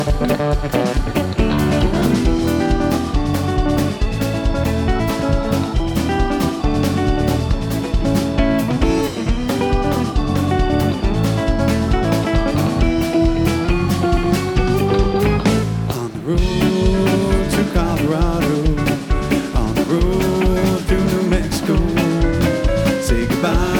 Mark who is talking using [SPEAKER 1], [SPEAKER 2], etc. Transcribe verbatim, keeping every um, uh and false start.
[SPEAKER 1] On the road to Colorado, on the road to New Mexico, say goodbye